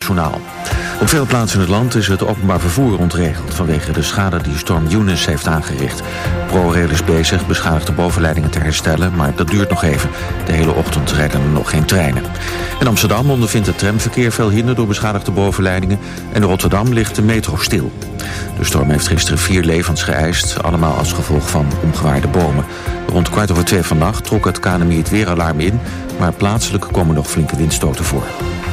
NOS-journaal. Op veel plaatsen in het land is het openbaar vervoer ontregeld vanwege de schade die storm Eunice heeft aangericht. ProRail is bezig beschadigde bovenleidingen te herstellen, maar dat duurt nog even. De hele ochtend rijden er nog geen treinen. In Amsterdam ondervindt het tramverkeer veel hinder door beschadigde bovenleidingen en in Rotterdam ligt de metro stil. De storm heeft gisteren 4 levens geëist, allemaal als gevolg van omgewaaide bomen. Rond 1:15 vannacht trok het KNMI het weeralarm in, maar plaatselijk komen nog flinke windstoten voor.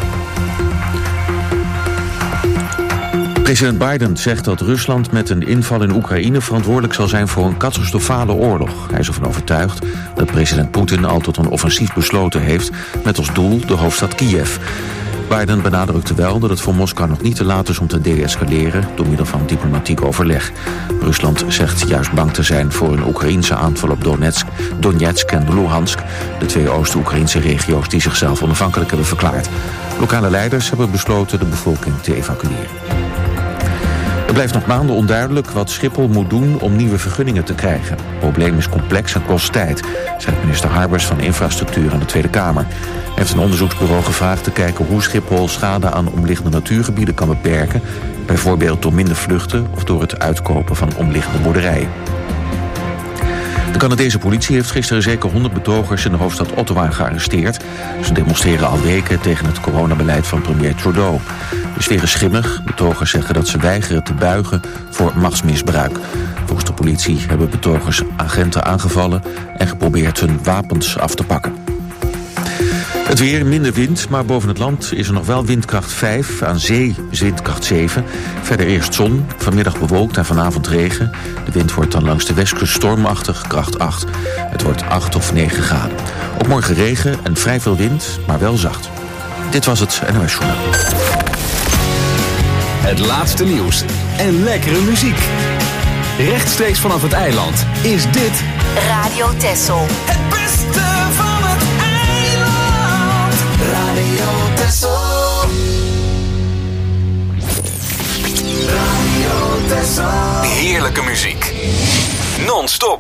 President Biden zegt dat Rusland met een inval in Oekraïne verantwoordelijk zal zijn voor een catastrofale oorlog. Hij is ervan overtuigd dat president Poetin al tot een offensief besloten heeft met als doel de hoofdstad Kiev. Biden benadrukte wel dat het voor Moskou nog niet te laat is om te deescaleren door middel van diplomatiek overleg. Rusland zegt juist bang te zijn voor een Oekraïense aanval op Donetsk en Luhansk, de 2 Oost-Oekraïnse regio's die zichzelf onafhankelijk hebben verklaard. Lokale leiders hebben besloten de bevolking te evacueren. Het blijft nog maanden onduidelijk wat Schiphol moet doen om nieuwe vergunningen te krijgen. Het probleem is complex en kost tijd, zei minister Harbers van Infrastructuur aan de Tweede Kamer. Hij heeft een onderzoeksbureau gevraagd te kijken hoe Schiphol schade aan omliggende natuurgebieden kan beperken, bijvoorbeeld door minder vluchten of door het uitkopen van omliggende boerderijen. De Canadese politie heeft gisteren zeker 100 betogers in de hoofdstad Ottawa gearresteerd. Ze demonstreren al weken tegen het coronabeleid van premier Trudeau. De sfeer is schimmig. Betogers zeggen dat ze weigeren te buigen voor machtsmisbruik. Volgens de politie hebben betogers agenten aangevallen en geprobeerd hun wapens af te pakken. Het weer, minder wind, maar boven het land is er nog wel windkracht 5. Aan zee is windkracht 7. Verder eerst zon, vanmiddag bewolkt en vanavond regen. De wind wordt dan langs de westkust stormachtig, kracht 8. Het wordt 8 of 9 graden. Ook morgen regen en vrij veel wind, maar wel zacht. Dit was het NOS Journaal. Het laatste nieuws en lekkere muziek. Rechtstreeks vanaf het eiland is dit Radio Texel. Het beste van het eiland. Radio Texel. Radio Texel. heerlijke muziek. Non-stop.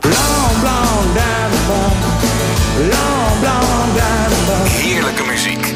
Heerlijke muziek.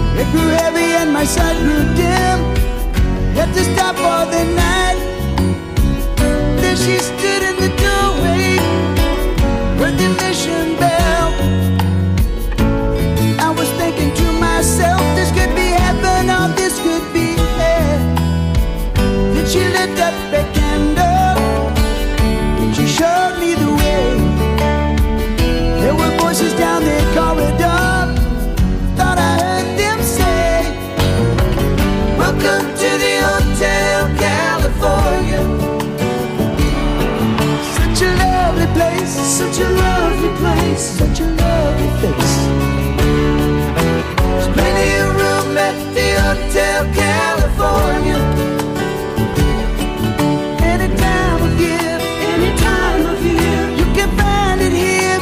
My sight grew dim, had to stop for the night. lit up a candle. She showed me the way. There were voices down the corridor. Thought I heard them say, welcome to the Hotel California. Such a lovely place, such a lovely place, such a lovely face. There's plenty of room at the Hotel California. Any time of year, you can find it here.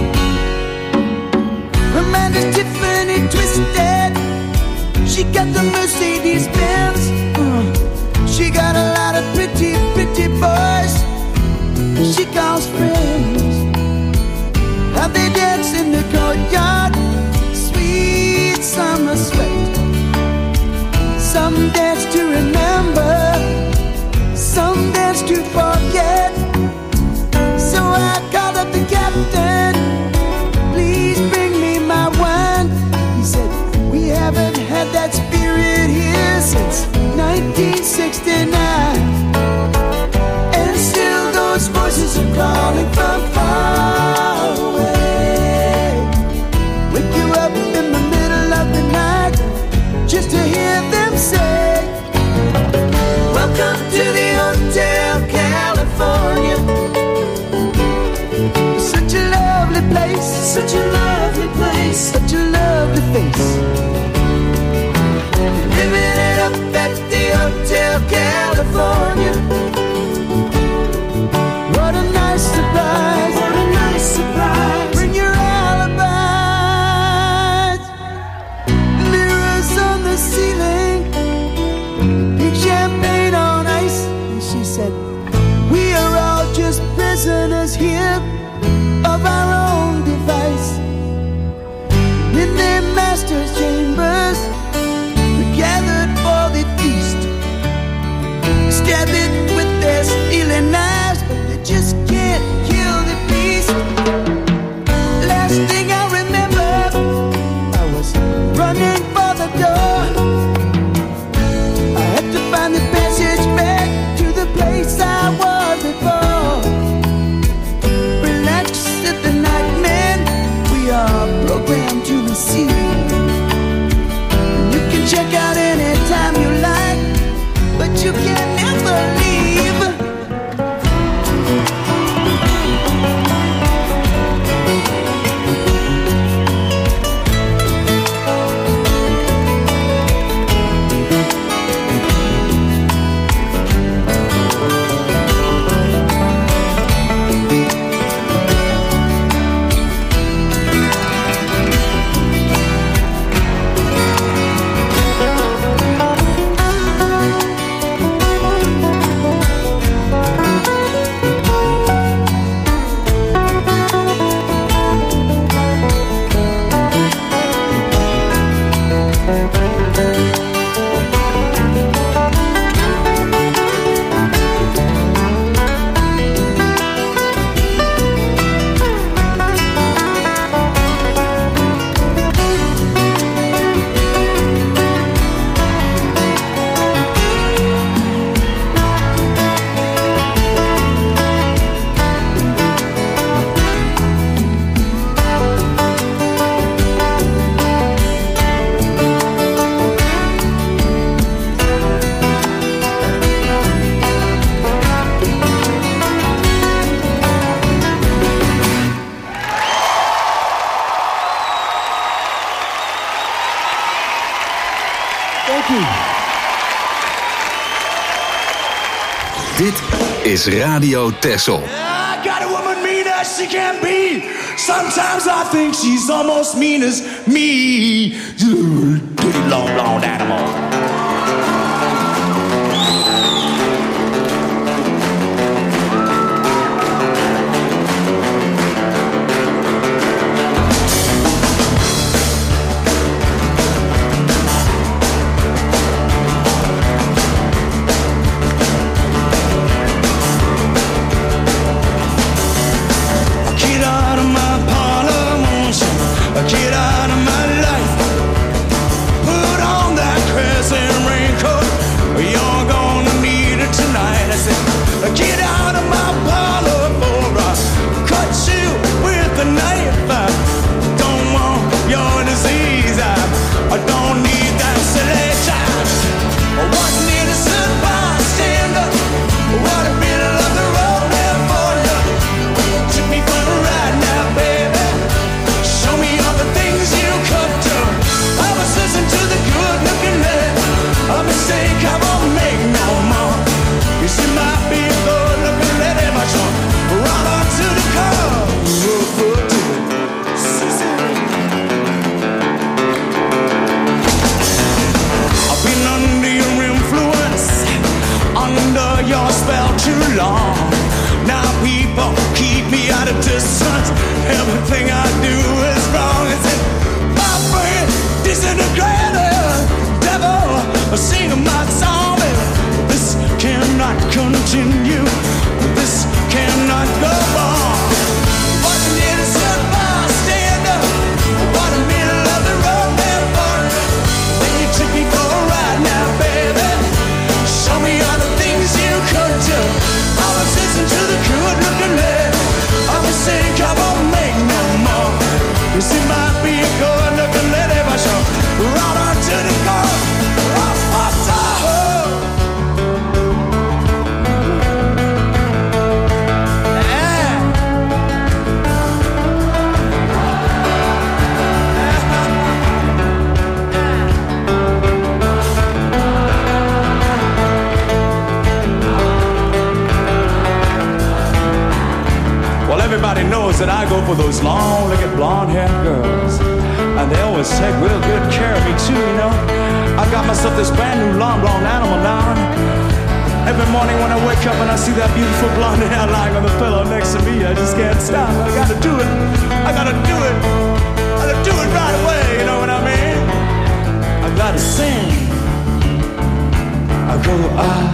Amanda's Tiffany twisted. She got the Mercedes Benz. She got a lot of pretty, pretty boys she calls friends. How they dance in the courtyard, sweet summer sweat. Some dance to remember, some dance to forget. So I called up the captain, please bring me my wine. He said, we haven't had that spirit here since 1969. And still those voices are calling from far away. Wake you up in the middle of the night just to hear them say, welcome to the Hotel California. Such a lovely place, such a lovely place, such a lovely face. Living it up at the Hotel California. What a nice surprise, what a nice surprise. Bring your alibis. Mirrors on the ceiling, pink champagne on ice. And she said, we are all just prisoners here of our own device. In their master's chambers, we gathered for the feast. Stab it with their stealing knives, but they just can't kill the beast. Last thing I remember, I was running for the door. I had to find the passage back to the place I was before. Relax, said the nightman, we are programmed to receive. You can check out anytime you like, but you can never leave. Dit is Radio Texel. I got a woman mean as she can be. Sometimes I think she's almost mean as me. Long, long animal. Get out of my life. Put on that crescent long. Now people keep me at a distance. Everything I do is wrong. Is it my brain disintegrated? Devil singing my song. This cannot continue. This cannot go on. What's an innocent bystander? What a middle of the road man for? Then you took me for a ride now, baby. Show me all the things you could do. I was listening to the good looking lady. I was saying, come on, make no more. You see, might be a good looking lady, but she'll run on to the car. Everybody knows that I go for those long-legged, blonde-haired girls, and they always take real good care of me too, you know. I got myself this brand new long blonde animal now. Every morning when I wake up and I see that beautiful blonde hair lying on the pillow next to me, I just can't stop. I gotta do it. I gotta do it. I gotta do it right away. You know what I mean? I gotta sing. I go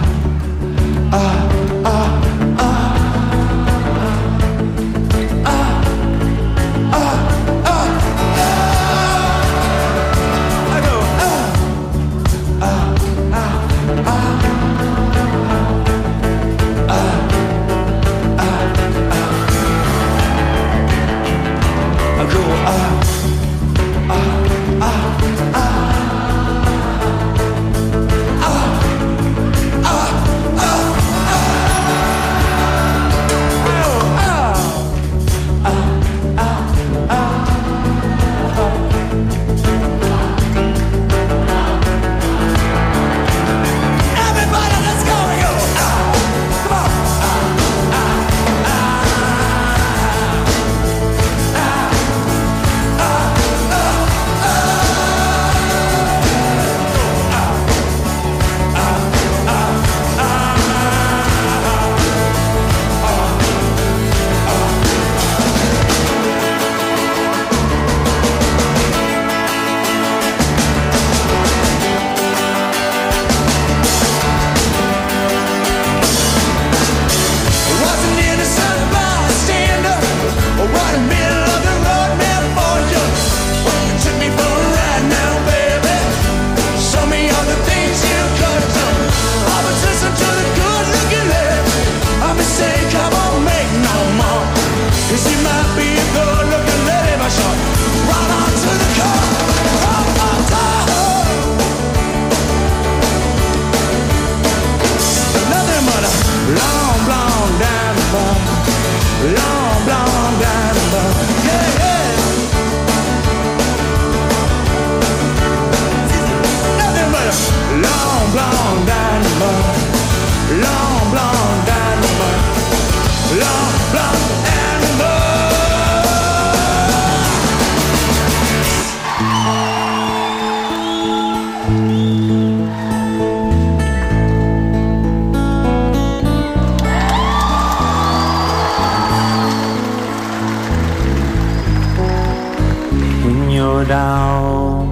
down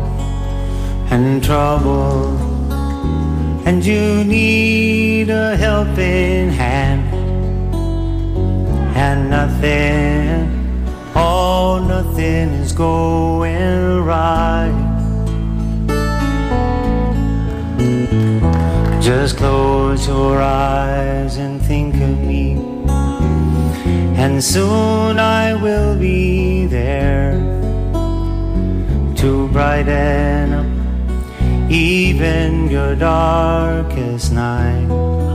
and troubled, and you need a helping hand, and nothing, oh, nothing is going right. Just close your eyes and think of me, and soon I will be there to brighten up even your darkest night.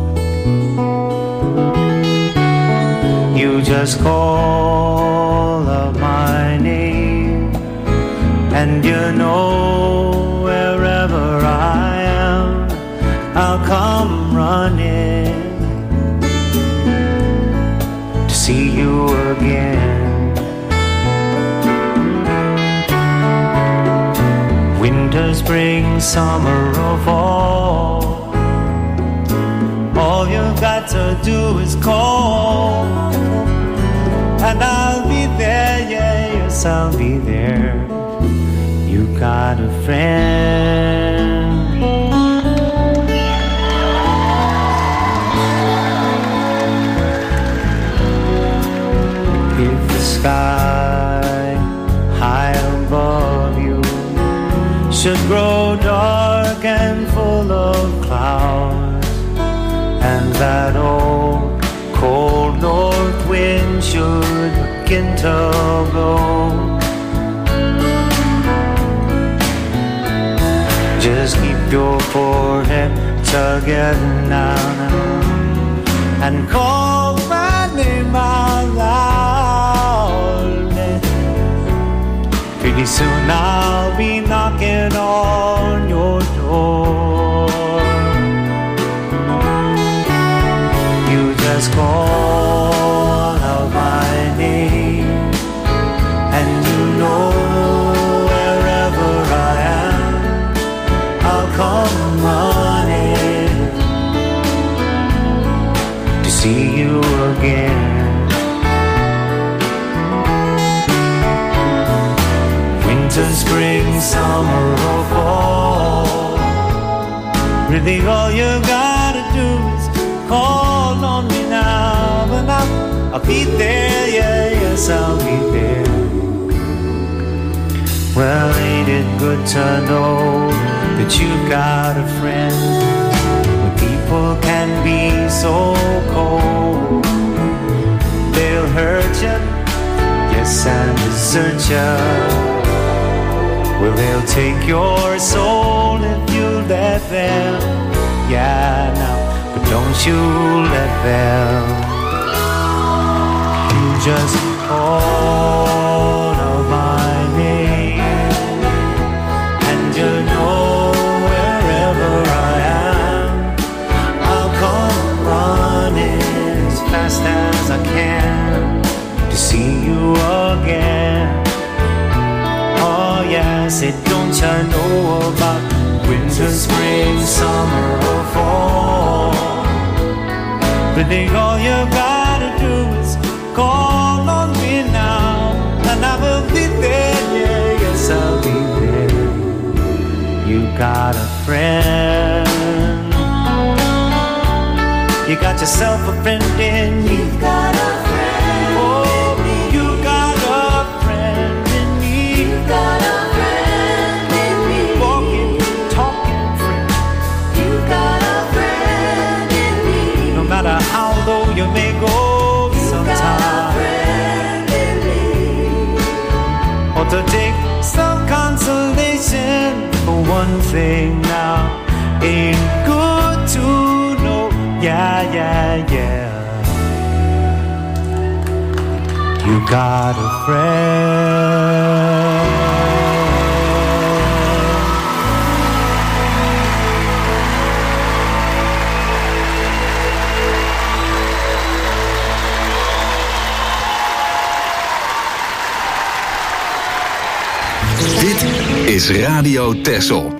You just call up my name, and you know wherever I am, I'll come running to see you again. Winter, spring, summer or fall, all you've got got to do is call, and I'll be there, yeah, yes, I'll be there. You got a friend. If the sky high above you should grow dark and full of clouds, and that old cold north wind should begin to blow, just keep your forehead together now, and call my name out loud. Pretty soon I'll be knocking on your door. You just call out my name, and you know wherever I am, I'll come running to see you again. Winter, spring, summer or fall, really all you gotta do is call on me now, and I'll be there, yeah, yes, I'll be there. Well, ain't it good to know that you've got a friend when people can be so cold? They'll hurt you, yes, and desert you. Well, they'll take your soul if you let them. Yeah, now, but don't you let them. You just call out my name, and you know wherever I am, I'll come running as fast as I can to see you again. Yes, it don't you know about winter, spring, summer or fall? Really all you gotta do is call on me now, and I will be there, yeah, yes, I'll be there. You got a friend. You got yourself a friend in me. You got a friend. Oh, you got a friend in me. You got a how low you may go sometime, or to take some consolation for one thing now, ain't good to know, yeah, yeah, yeah, you got a friend. Dit is Radio Texel.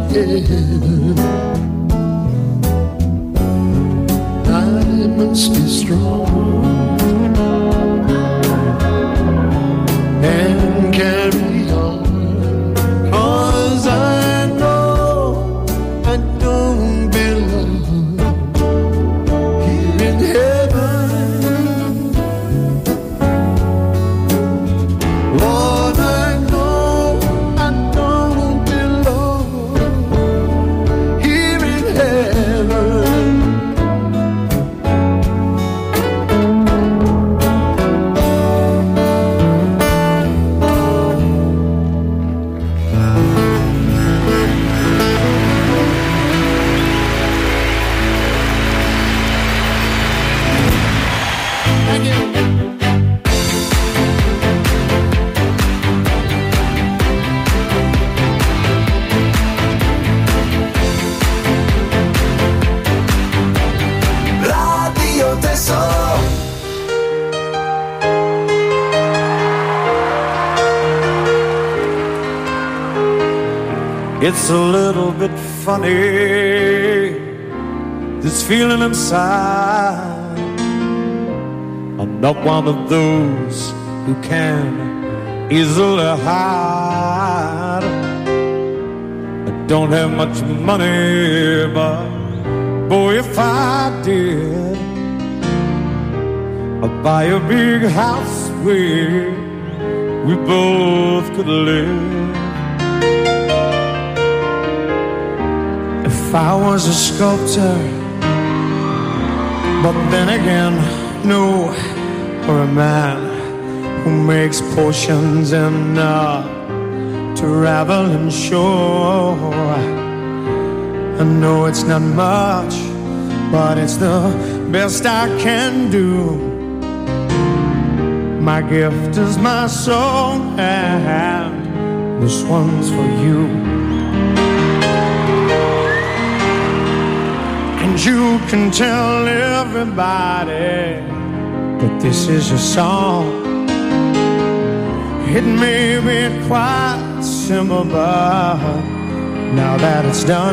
heaven. I must be strong and carry on, 'cause I know I don't belong here in heaven. Lord, I know I don't belong here in heaven. Radio Tesoro. It's a little bit funny, this feeling inside. I'm not one of those who can easily hide. I don't have much money, but boy, if I did, I'd buy a big house where we both could live. If I was a sculptor, but then again, no, or a man who makes potions and traveling shore. I know it's not much, but it's the best I can do. My gift is my song, and this one's for you. And you can tell everybody that this is your song. It may be quite simple, but now that it's done,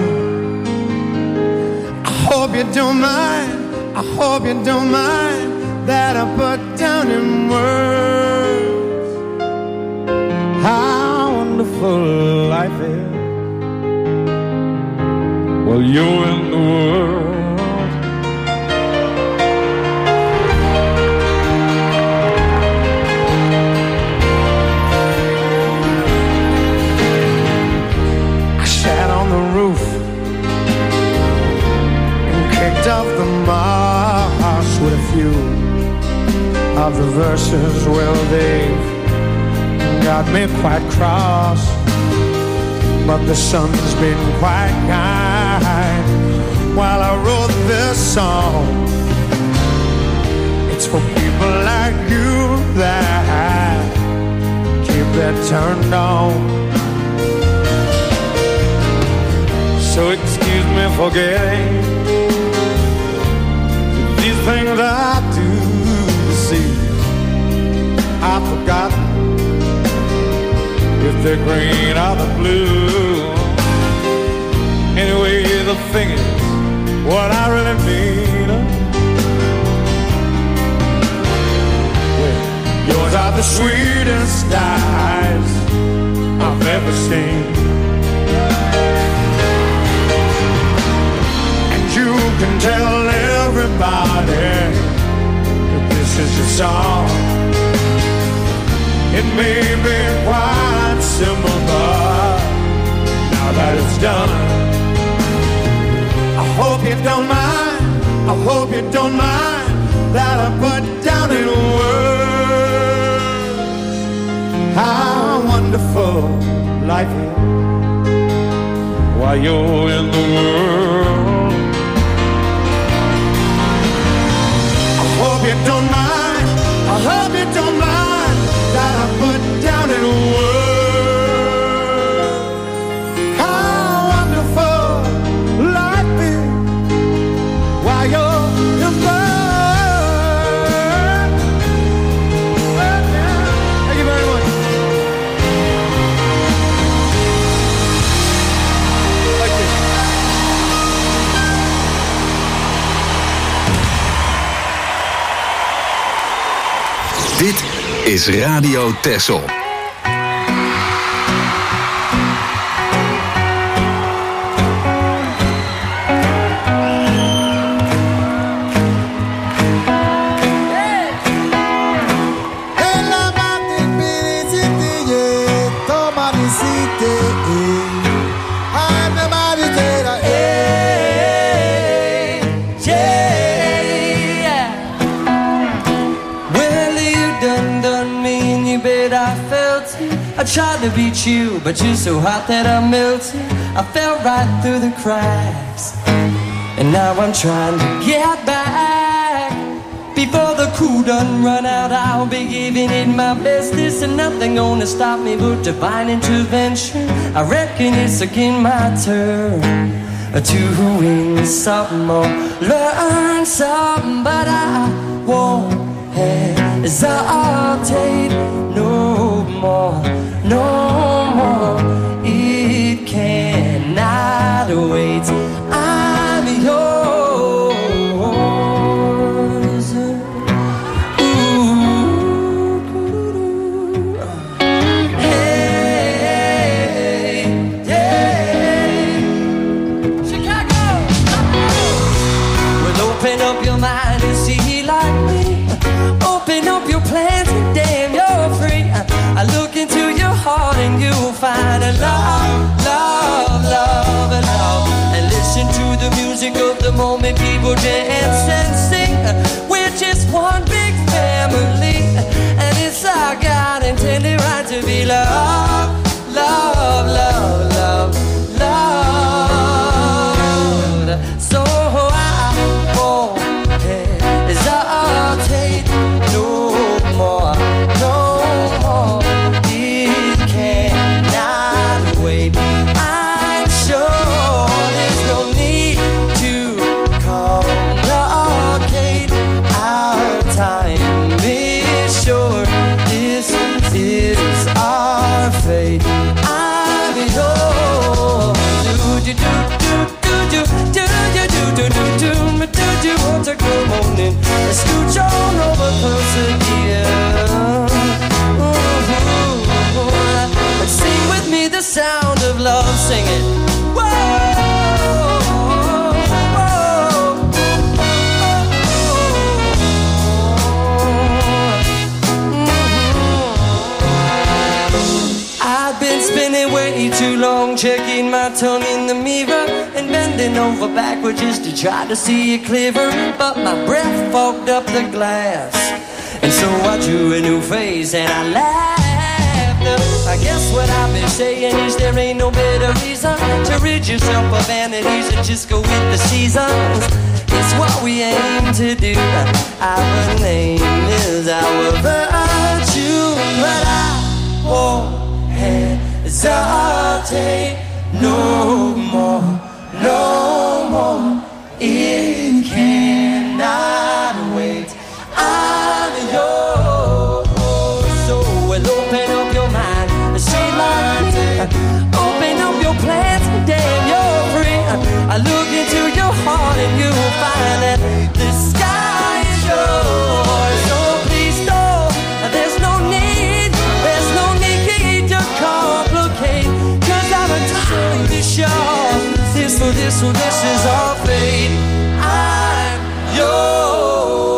I hope you don't mind, I hope you don't mind that I put down in words how wonderful life is while you're in the world. I sat on the roof and kicked off the moss with a few of the verses. Well, they've got me quite cross, but the sun's been quite kind while I wrote this song. It's for people like you that keep that turned on. So excuse me for getting these things I do. See, I've forgotten if they're green or the blue. Anyway, the thing is, what I really mean, well, yours are the sweetest eyes I've ever seen. And you can tell everybody that this is your song. It may be quite simple, but now that it's done, I hope you don't mind, I hope you don't mind that I put down in words how wonderful life is while you're in the world. I hope you don't mind, I hope you don't mind that I put down in words how wonderful life is while you're in the world. Thank you very much. Thank you. is Radio Texel. I tried to beat you, but you're so hot that I melted. I fell right through the cracks, and now I'm trying to get back. Before the cool done run out, I'll be giving it my best. This and nothing gonna stop me but divine intervention. I reckon it's again my turn to win something or learn something, but I won't hesitate no more. No more, it cannot wait. I'm yours. Ooh. Hey, hey. Chicago. Well, open up your mind and see like me. Open up your plans and damn, you're free. I look into your heart and you'll find a love, love, love, and love. And listen to the music of the moment, people dance and sing. We're just one big family, and it's our God intended right to be love, love, love, love, love. So I won't hesitate no more, no more. I'm sure there's no need to complicate our time. Be sure this is our fate. I'm yours. Do do do do do do do do do do do do. Want to come on in? Scooch on over closer here. Sing with me the sound of love, sing it. Whoa, whoa, I've been spinning way too long, checking my tongue in the mirror and bending over backward just to try to see it clearer. But my breath fogged up the glass, and so I drew a new face and I laughed. I guess what I've been saying is there ain't no better reason to rid yourself of vanities and just go with the seasons. It's what we aim to do. Our name is our virtue, but I won't hesitate no more, no more. It cannot wait. I'm yours. So we'll open up your mind, say like me. Open up your plans, damn, you're free. I look into your heart and you'll find that the sky is yours. So please know there's no need to complicate, 'cause I'm entirely sure this is our fate. I'm yours.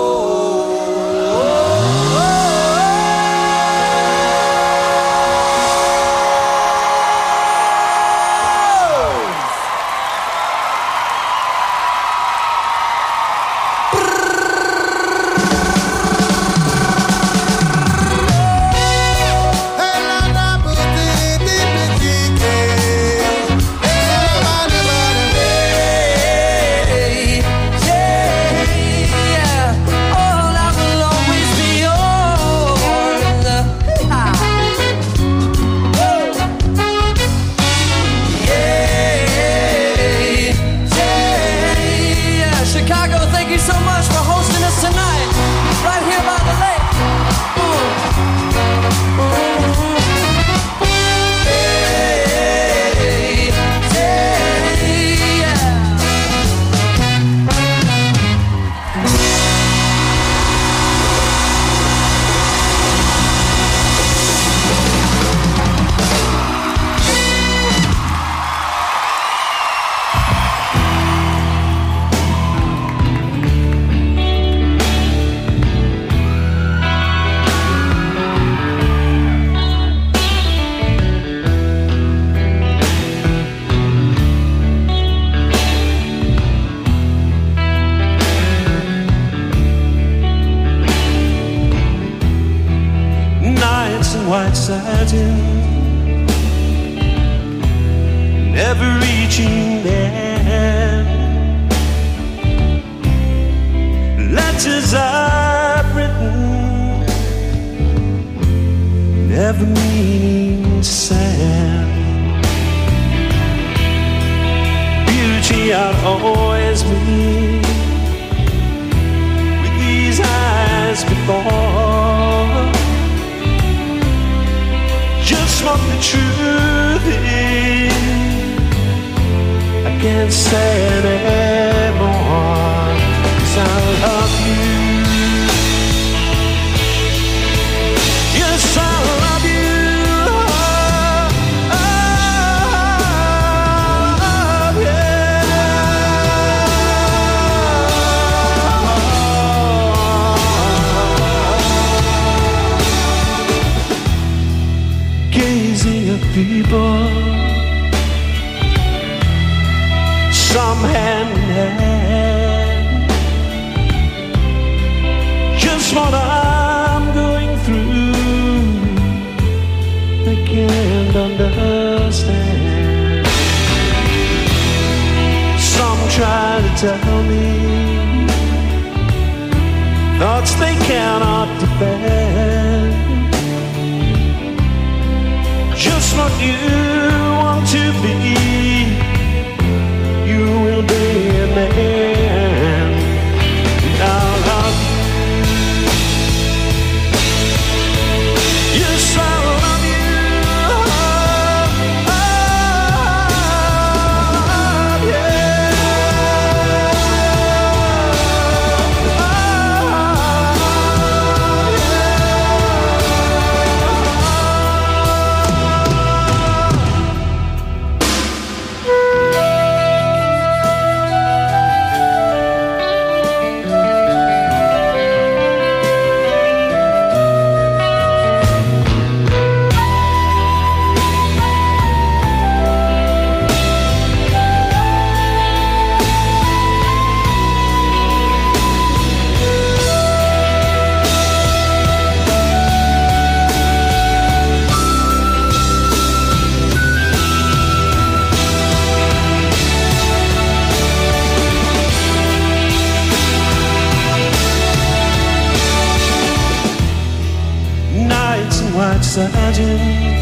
satin, never reaching there. Letters I've written, never meaning to send. Beauty I'd always meet with these eyes before. Just what the truth is, I can't say anymore, 'cause I love you. Yes, I love you. People, some hand in hand, just what I'm going through, they can't understand. Some try to tell me thoughts they cannot defend. Just what you want to be, you will be in the end. And I'll love you. Yes, I'll love you. Satin,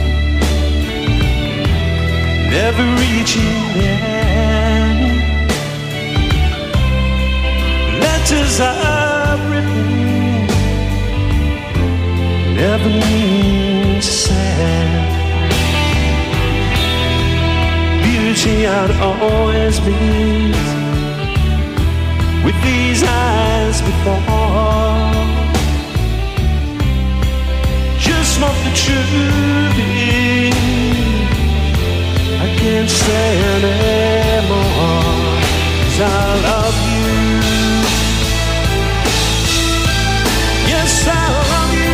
never reaching there. Letters I've written, never mean to send. Beauty I'd always meet with these eyes before. Just what the truth is, I can't say anymore, 'cause I love you. Yes, I love you.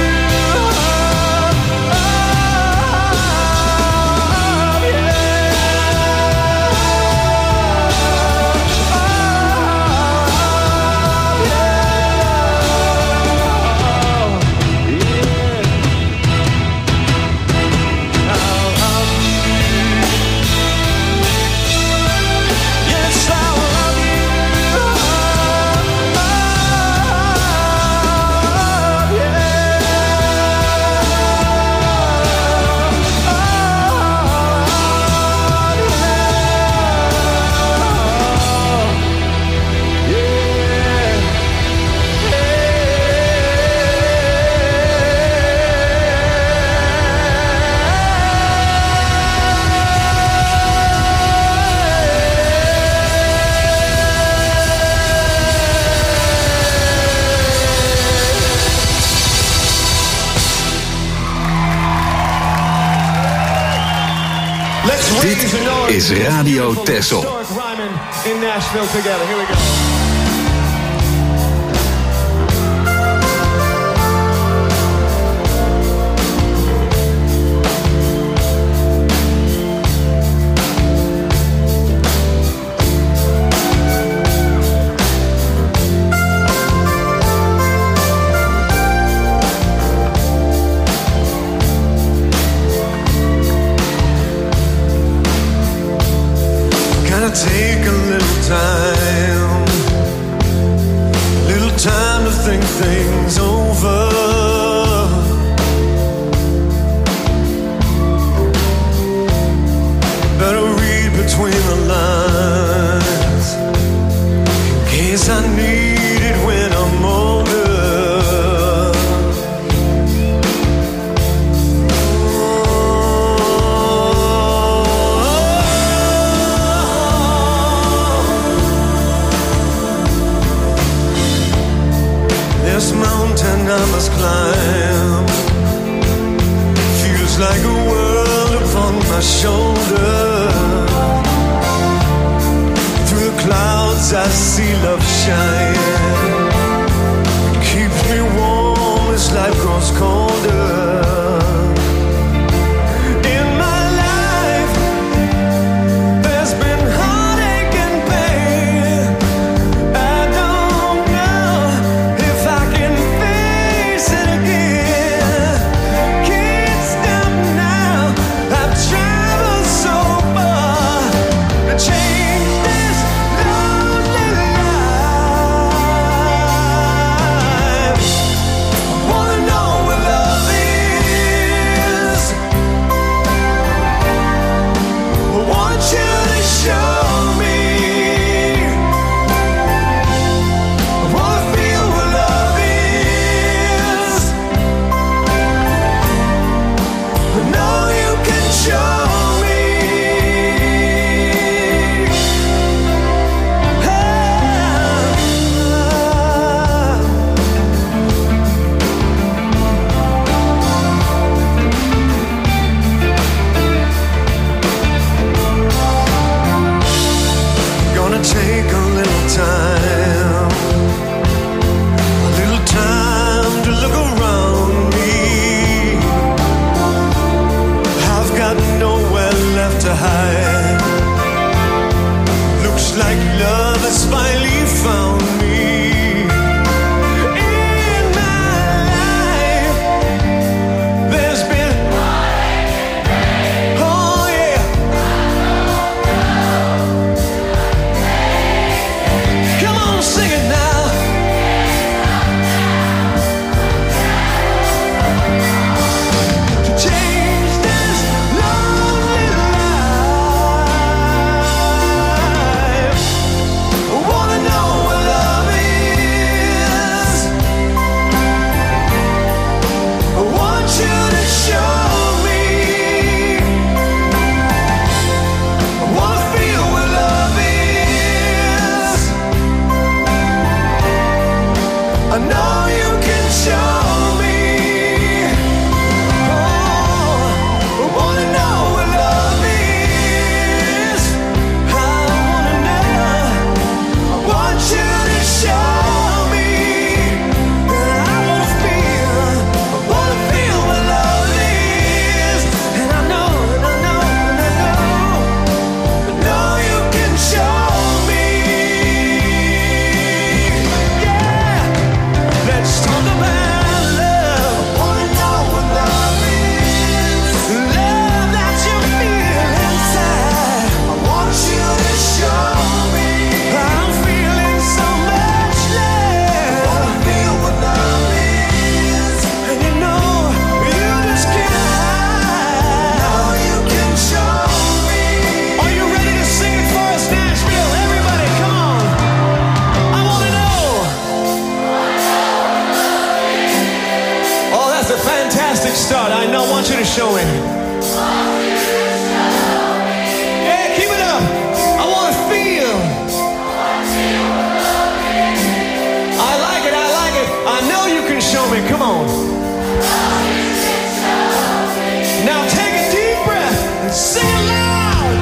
Dit is Radio Texel. In Nashville together. Here we go. a little time to think things over. Better read between the lines in case I need it when I'm older. This mountain I must climb feels like a world upon my shoulder. Through the clouds I see love shine. It keeps me warm as life grows colder. In my life there's been heartache and pain. I don't know if I can face it again. Can't stop now, I've traveled so far to change this lonely life. I wanna know what love is. I want you to show me. I wanna feel what love is. I know you can show me. Gonna take a little time to look around me. I've got nowhere left to hide. Looks like love has finally found me. In my life, there's been oh yeah. Come on, sing it now. To change this lonely life, I wanna know what love is. I want you to show me. I wanna feel what love is. I know you can show me. Oh, I wanna know what love is. I wanna know. I want you to show me. And I wanna feel what love is. And I know, I know you can show me. Yeah. Let's talk about love. I wanna know what love is. Love that you feel inside. I want you to show me. I'm feeling so much love. I wanna feel what love is. And you know, you just can't hide. Now you can show me. Are you ready to sing it for us, Nashville? Everybody, come on. I wanna know. Oh, that's a fantastic start. I know. I want you to show me. Hey, keep it up. I want to feel. I like it. I like it. I know you can show me. Come on. Now take a deep breath and sing it loud.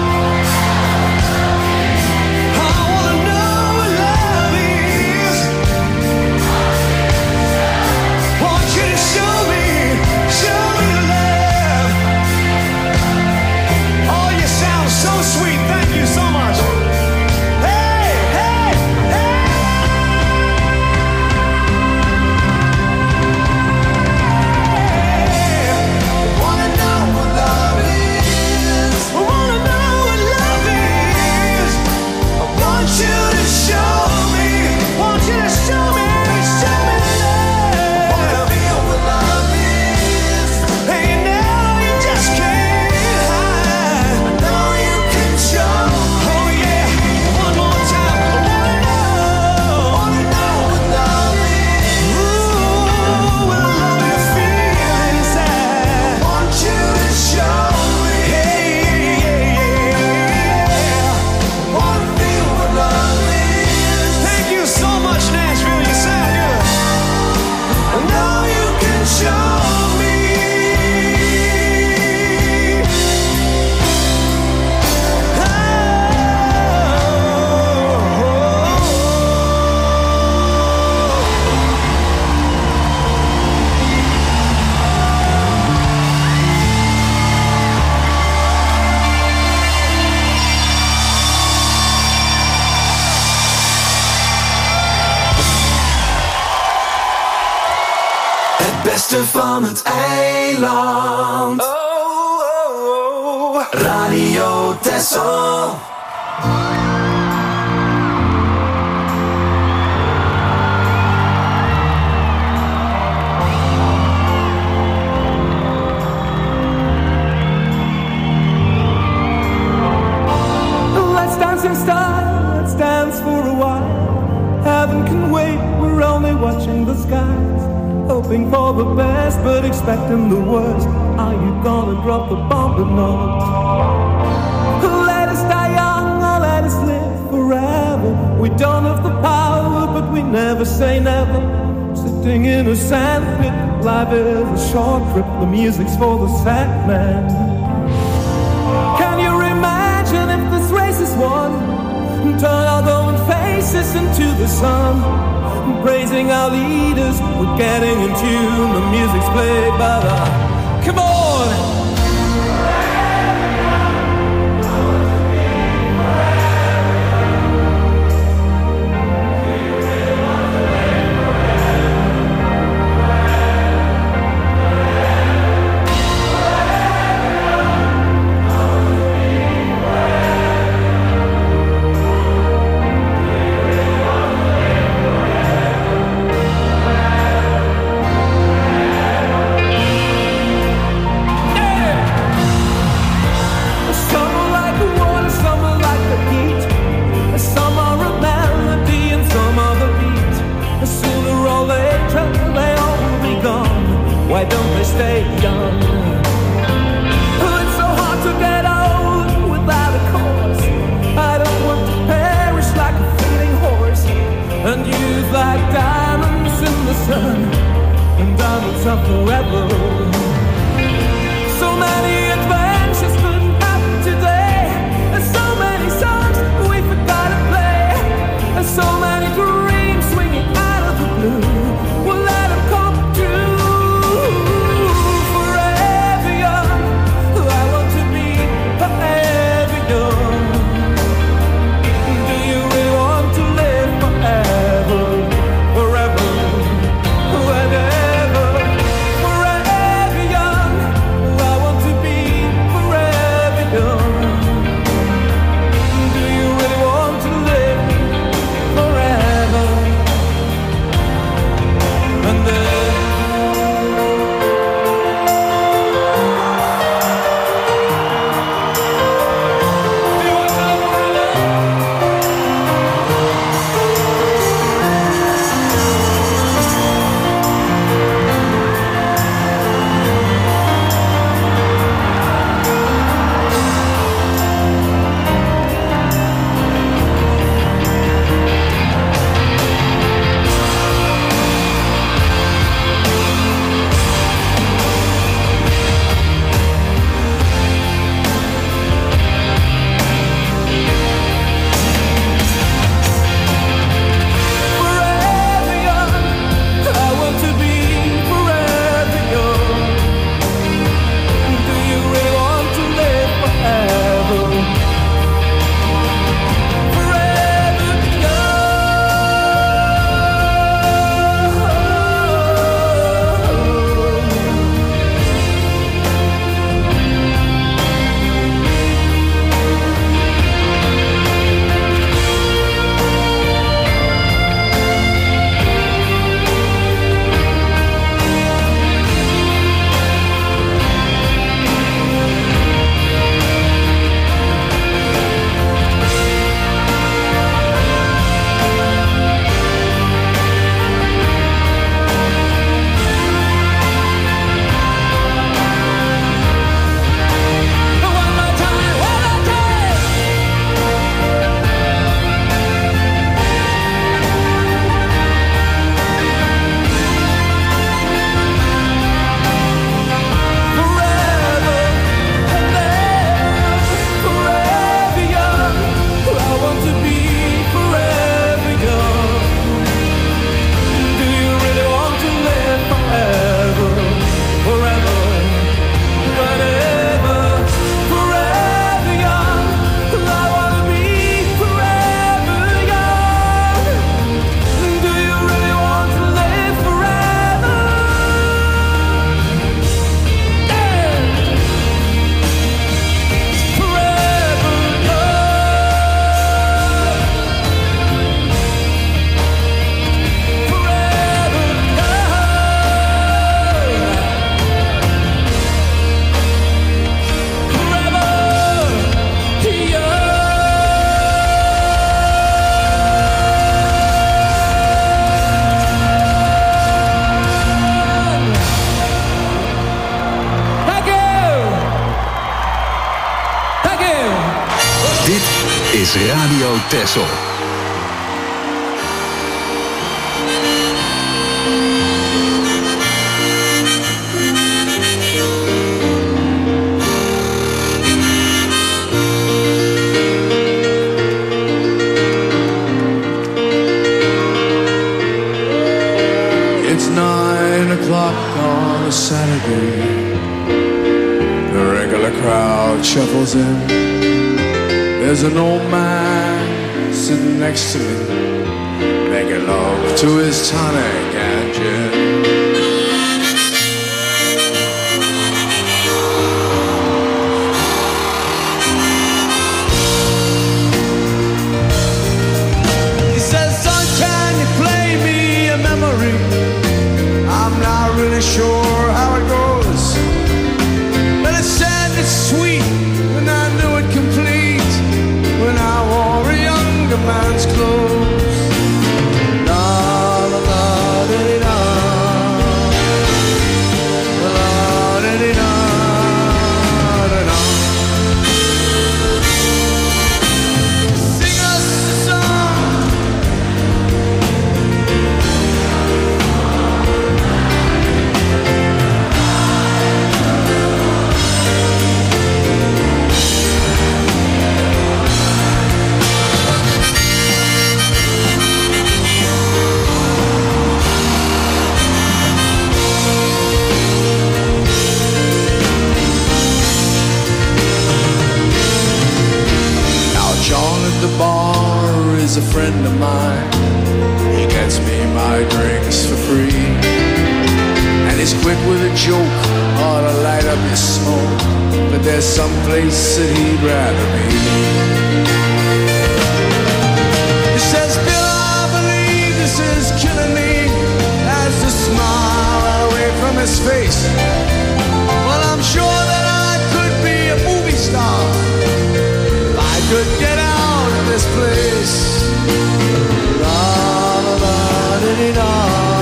I want to know what love is. Want you to show me love. beste van het eiland. Radio Texel. Let's dance in style, let's dance for a while. Heaven can wait, we're only watching the skies. Hoping for the best, but expecting the worst. Are you gonna drop the bomb or not? Let us die young, or let us live forever. We don't have the power, but we never say never. Sitting in a sandpit, life is a short trip. The music's for the sad man. Can you imagine if this race is won? Turn our glowing faces into the sun. Praising our leaders, we're getting in tune. The music's played by the... Come on! Why don't they stay young? It's so hard to get old without a cause. I don't want to perish like a fleeting horse. And youth like diamonds in the sun. And diamonds are forever. So many adventures couldn't happen today. And so many songs we forgot to play. And so many dreams swinging out of the blue. We'll let them come true. Radio Texel. It's 9 o'clock on a Saturday. The regular crowd shuffles in. There's an old man sitting next to me, making love to his tonic and gin. He says, son, can you play me a memory? I'm not really sure how it goes, but it's sad, it's sweet, and I knew it complete when I wore a younger man's clothes. La la la da da, la da da da da. Sing us a song. John at the bar is a friend of mine. He gets me my drinks for free, and he's quick with a joke or to light up his smoke. But there's some place that he'd rather be. He says, Bill, I believe this is killing me, as the smile right away from his face. Well, I'm sure that I could be a movie star if I could get out of this place. La la la di di da,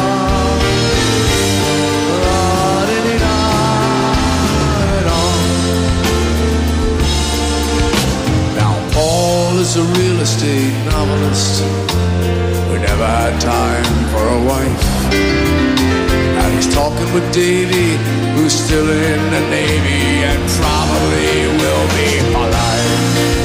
la di di da da. Now Paul is a real estate novelist who never had time for a wife, and he's talking with Davy, who's still in the Navy and probably will be for life.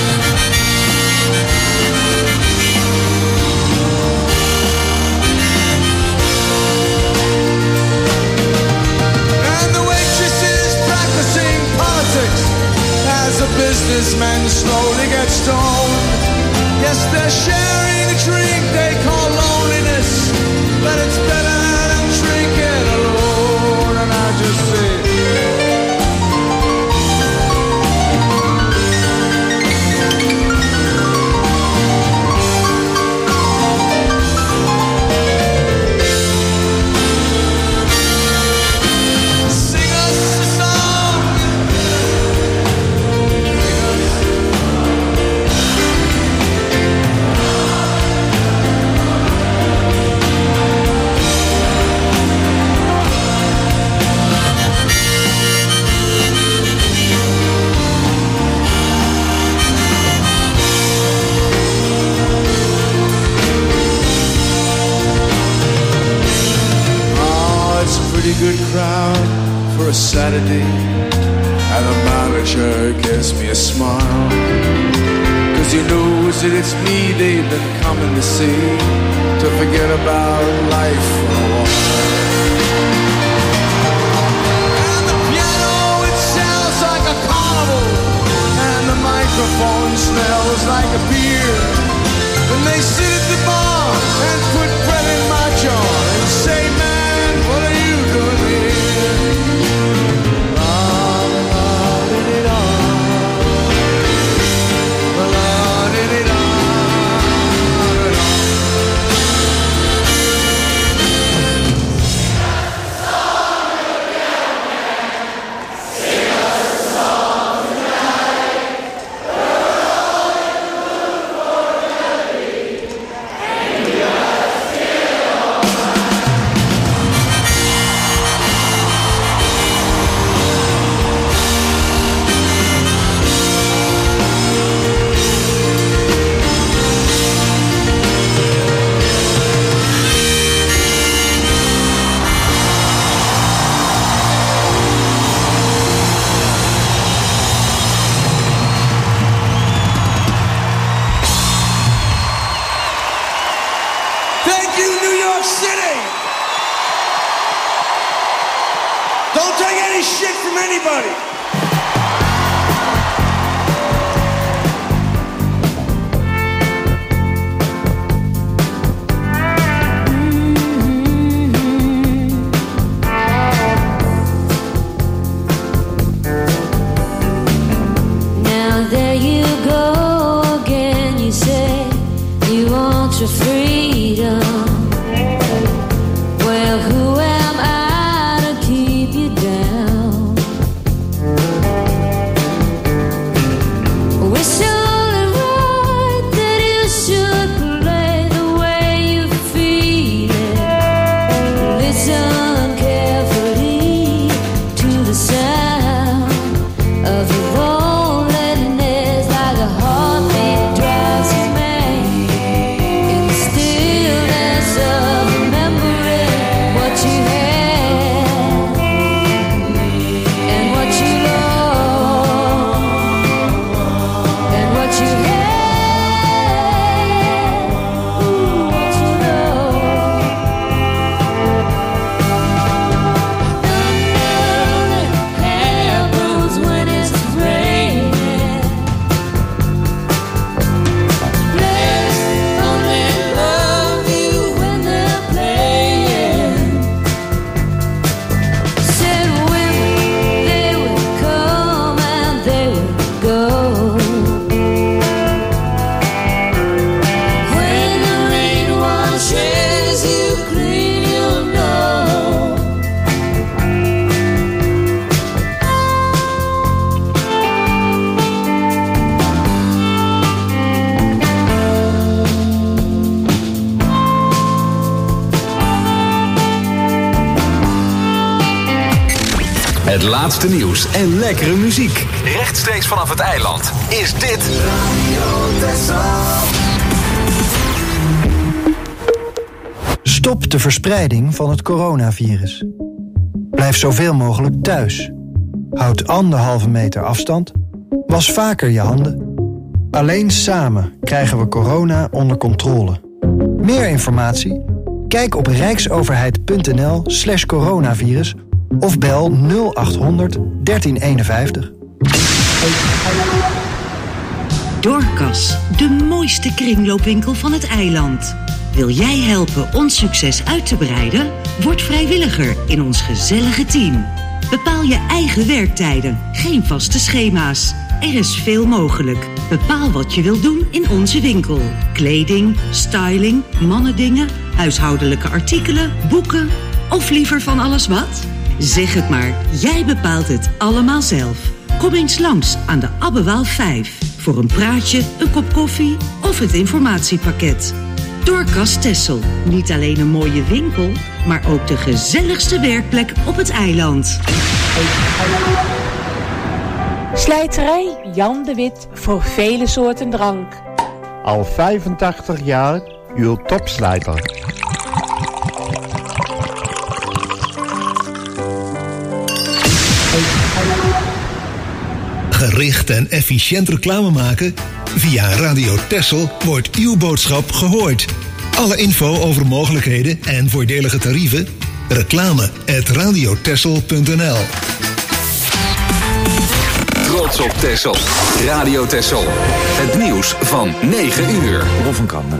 As a businessman slowly gets stoned. Yes, they're sharing a drink they call loneliness, but it's better than drinking alone. And I just say, good crowd for a Saturday, and the manager gives me a smile, 'cause he knows that it's me they've been coming to see, to forget about life for a while. And the piano, it sounds like a carnival, and the microphone smells like a beer. And they sit at the bar and put bread in my jar and say, man, what are you doing here? La la la di di da, la la di di da, da. Sing us a song tonight. We're all in the mood for York City. Don't take any shit from anybody. Now there you go again. You say you want your freedom. Well, who am I to keep you down? It's only right that you should play the way you feel it. Listen carefully to the sound of your loneliness, like a heartbeat drives you mad. In the stillness of remembering what you had and what you lost and what you had, ooh, what you lost. Nothing happens when it's raining. Players only love you when they're playing. Said women, they would come and they would go. When the rain washes you clean, you'll know. Het laatste nieuws en lekkere muziek. Rechtstreeks vanaf het eiland is dit Radio Texel. Stop de verspreiding van het coronavirus. Blijf zoveel mogelijk thuis. Houd 1,5 meter afstand. Was vaker je handen. Alleen samen krijgen we corona onder controle. Meer informatie? Kijk op rijksoverheid.nl/coronavirus of bel 0800 1351. Dorcas, de mooiste kringloopwinkel van het eiland. Wil jij helpen ons succes uit te breiden? Word vrijwilliger in ons gezellige team. Bepaal je eigen werktijden, geen vaste schema's. Er is veel mogelijk. Bepaal wat je wilt doen in onze winkel. Kleding, styling, mannendingen, huishoudelijke artikelen, boeken of liever van alles wat? Zeg het maar, jij bepaalt het allemaal zelf. Kom eens langs aan de Abbewaal 5 voor een praatje, een kop koffie of het informatiepakket. Dorcas Texel, niet alleen een mooie winkel, maar ook de gezelligste werkplek op het eiland. Slijterij Jan de Wit voor vele soorten drank. Al 85 jaar uw topslijter. Gericht en efficiënt reclame maken? Via Radio Texel wordt uw boodschap gehoord. Alle info over mogelijkheden en voordelige tarieven? reclame@radiotexel.nl. Trots op Texel. Radio Texel. Het nieuws van 9 uur. Rob van Kam met